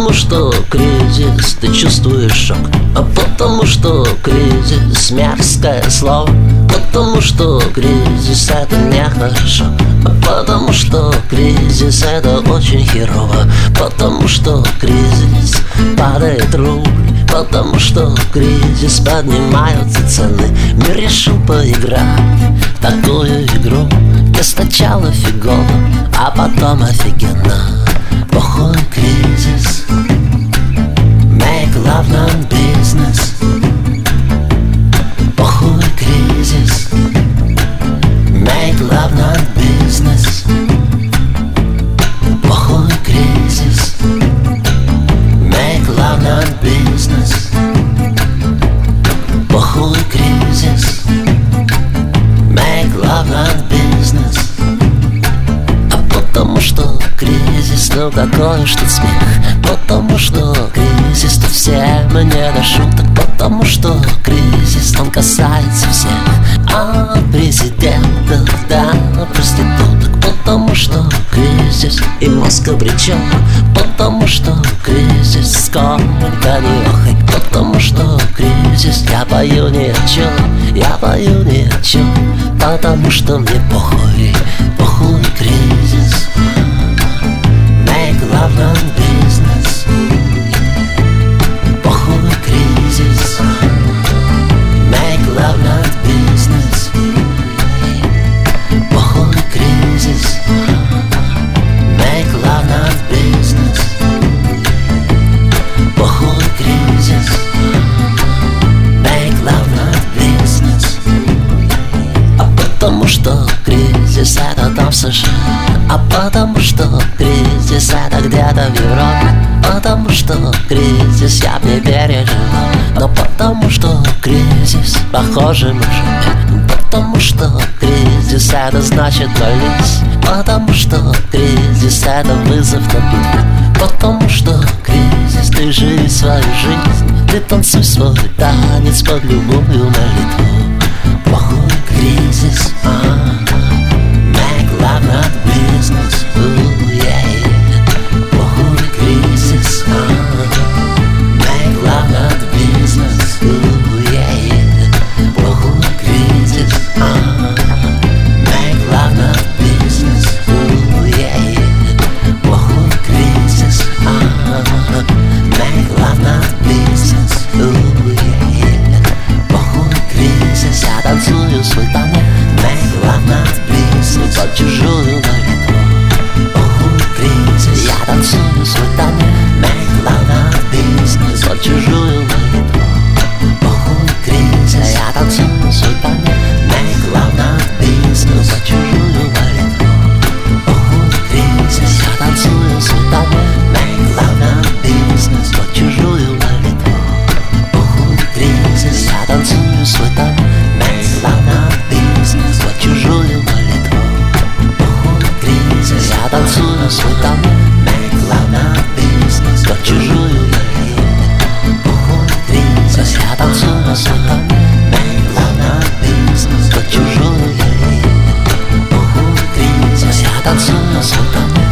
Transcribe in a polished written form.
потому что кризис, ты чувствуешь шок. А потому что кризис — мерзкое слово. Потому что кризис — это нехорошо. А потому что кризис — это очень херово. Потому что кризис — падает рубль. Потому что кризис — поднимаются цены. Мир решил поиграть в такую игру, где сначала фигово, а потом офигенно. Плохой кризис. Make love not business. Плохой кризис. Make love not business. Плохой кризис. Make love not business. Плохой кризис. Make love not business. А потому что кризис, ну какой уж тут смех. Потому что кризис, тут всем не до шуток. Потому что кризис, он касается всех, от президентов до проституток. Потому что кризис и мозг обречен. Потому что кризис скоро не охай. Потому что кризис, я пою ни о чем. Я пою ни о чем. Потому что мне похуй. Похуй кризис. Make love not business. Плохой кризис. Make love not business. Плохой кризис. Make love not business. Плохой кризис. Make love not business. А потому что кризис — это там в США. А потому что кризис — это где-то в Европе. Потому что кризис я б не переживал. Но потому что кризис, похоже, мы живем. Потому что кризис — это значит молись. Потому что кризис — это вызов на битву. Потому что кризис, ты живи свою жизнь. Ты танцуй свой танец под любую молитву. Плохой кризис. Make love not business. Ooh, yeah. Плохой кризис. Make love not business. Ooh, yeah. Плохой кризис. Make love not business. Ooh, yeah. Плохой кризис. Make love not business. Ooh, yeah. Плохой кризис. Я танцую свой танец. Make love not business. Под чужую молитву. Плохой кризис. Я танцую свой танец. Make love not business. Под чужую молитву. Плохой кризис. Я танцую свой танец. Make love not business. Под чужую молитву. Плохой кризис. Я танцую свой танец. Make love not business. Под чужую молитву. Плохой кризис. Я танцую свой танец. Make love not business. Под чужую молитву. Плохой кризис. Я танцую свой танец. Make love not business. Под чужую молитву. Плохой кризис. Я танцую свой танец. Make love not business. Под чужую молитву. Плохой кризис. Я танцую свой танец.